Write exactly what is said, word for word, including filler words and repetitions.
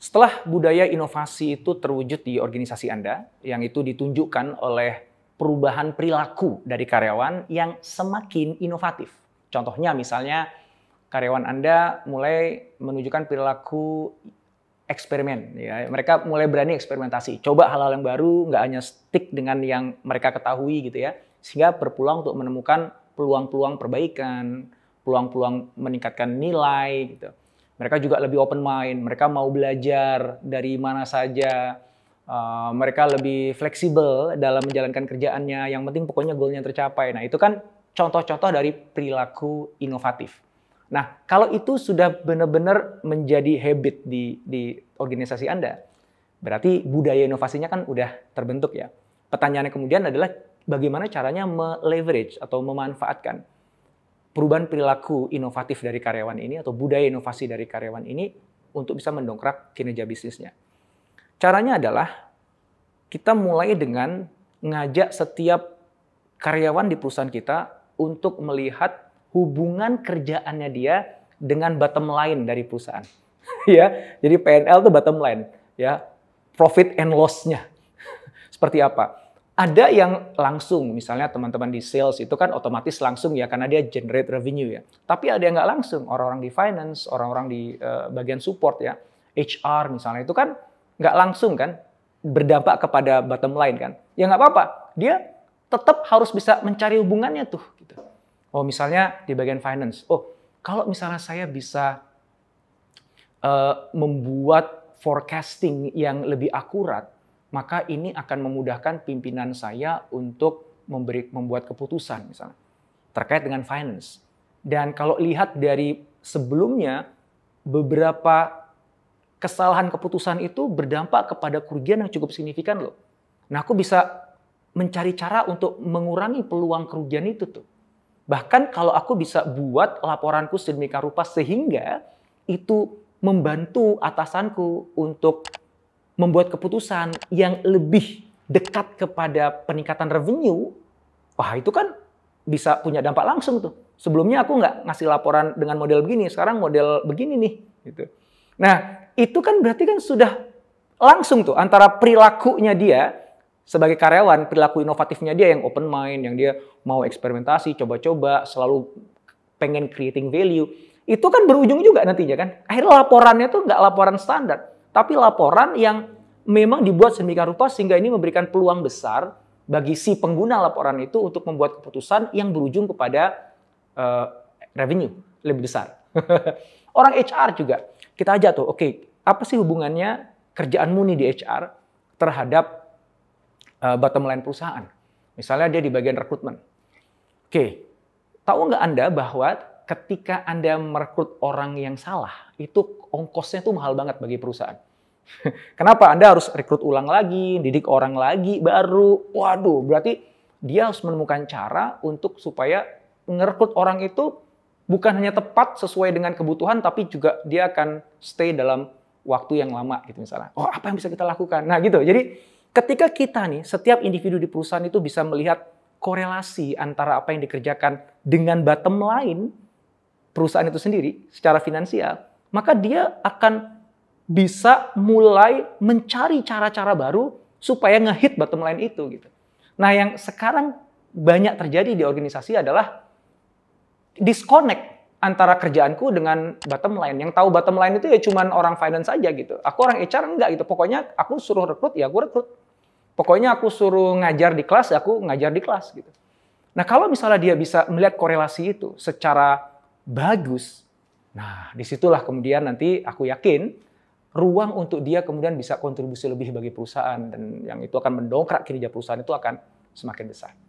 Setelah budaya inovasi itu terwujud di organisasi Anda, yang itu ditunjukkan oleh perubahan perilaku dari karyawan yang semakin inovatif. Contohnya misalnya karyawan Anda mulai menunjukkan perilaku eksperimen. Ya. Mereka mulai berani eksperimentasi, coba hal-hal yang baru, nggak hanya stick dengan yang mereka ketahui gitu ya, sehingga berpeluang untuk menemukan peluang-peluang perbaikan, peluang-peluang meningkatkan nilai gitu. Mereka juga lebih open mind, mereka mau belajar dari mana saja, uh, mereka lebih fleksibel dalam menjalankan kerjaannya, yang penting pokoknya goalnya tercapai. Nah itu kan contoh-contoh dari perilaku inovatif. Nah kalau itu sudah benar-benar menjadi habit di, di organisasi Anda, berarti budaya inovasinya kan udah terbentuk ya. Pertanyaannya kemudian adalah bagaimana caranya me-leverage atau memanfaatkan perubahan perilaku inovatif dari karyawan ini atau budaya inovasi dari karyawan ini untuk bisa mendongkrak kinerja bisnisnya. Caranya adalah kita mulai dengan ngajak setiap karyawan di perusahaan kita untuk melihat hubungan kerjaannya dia dengan bottom line dari perusahaan. Ya, jadi P and L itu bottom line, ya, profit and loss-nya. Seperti apa? Ada yang langsung, misalnya teman-teman di sales itu kan otomatis langsung ya karena dia generate revenue ya. Tapi ada yang nggak langsung, orang-orang di finance, orang-orang di uh, bagian support ya, H R misalnya itu kan nggak langsung kan berdampak kepada bottom line kan. Ya nggak apa-apa, dia tetap harus bisa mencari hubungannya tuh. Gitu. Oh misalnya di bagian finance, oh kalau misalnya saya bisa uh, membuat forecasting yang lebih akurat, maka ini akan memudahkan pimpinan saya untuk memberi, membuat keputusan misalnya terkait dengan finance. Dan kalau lihat dari sebelumnya, beberapa kesalahan keputusan itu berdampak kepada kerugian yang cukup signifikan loh. Nah aku bisa mencari cara untuk mengurangi peluang kerugian itu tuh. Bahkan kalau aku bisa buat laporanku sedemikian rupa sehingga itu membantu atasanku untuk membuat keputusan yang lebih dekat kepada peningkatan revenue, wah itu kan bisa punya dampak langsung tuh. Sebelumnya aku nggak ngasih laporan dengan model begini, sekarang model begini nih. Gitu. Nah itu kan berarti kan sudah langsung tuh antara perilakunya dia sebagai karyawan, perilaku inovatifnya dia yang open mind, yang dia mau eksperimentasi, coba-coba, selalu pengen creating value. Itu kan berujung juga nantinya kan. Akhirnya laporannya tuh nggak laporan standar. Tapi laporan yang memang dibuat sedemikian rupa sehingga ini memberikan peluang besar bagi si pengguna laporan itu untuk membuat keputusan yang berujung kepada uh, revenue lebih besar. Orang H R juga, kita aja tuh, oke, okay, apa sih hubungannya kerjaanmu nih di H R terhadap uh, bottom line perusahaan? Misalnya dia di bagian rekrutmen. Oke, okay, tahu nggak Anda bahwa ketika Anda merekrut orang yang salah, itu ongkosnya tuh mahal banget bagi perusahaan. Kenapa? Anda harus rekrut ulang lagi, didik orang lagi, baru. Waduh, berarti dia harus menemukan cara untuk supaya merekrut orang itu bukan hanya tepat sesuai dengan kebutuhan, tapi juga dia akan stay dalam waktu yang lama gitu misalnya. Oh, apa yang bisa kita lakukan? Nah gitu, jadi ketika kita nih, setiap individu di perusahaan itu bisa melihat korelasi antara apa yang dikerjakan dengan bottom line perusahaan itu sendiri secara finansial, maka dia akan bisa mulai mencari cara-cara baru supaya ngehit bottom line itu gitu. Nah, yang sekarang banyak terjadi di organisasi adalah disconnect antara kerjaanku dengan bottom line. Yang tahu bottom line itu ya cuman orang finance saja gitu. Aku orang H R enggak gitu. Pokoknya aku suruh rekrut ya aku rekrut. Pokoknya aku suruh ngajar di kelas ya aku ngajar di kelas gitu. Nah, kalau misalnya dia bisa melihat korelasi itu secara bagus, nah disitulah kemudian nanti aku yakin ruang untuk dia kemudian bisa kontribusi lebih bagi perusahaan dan yang itu akan mendongkrak kinerja perusahaan itu akan semakin besar.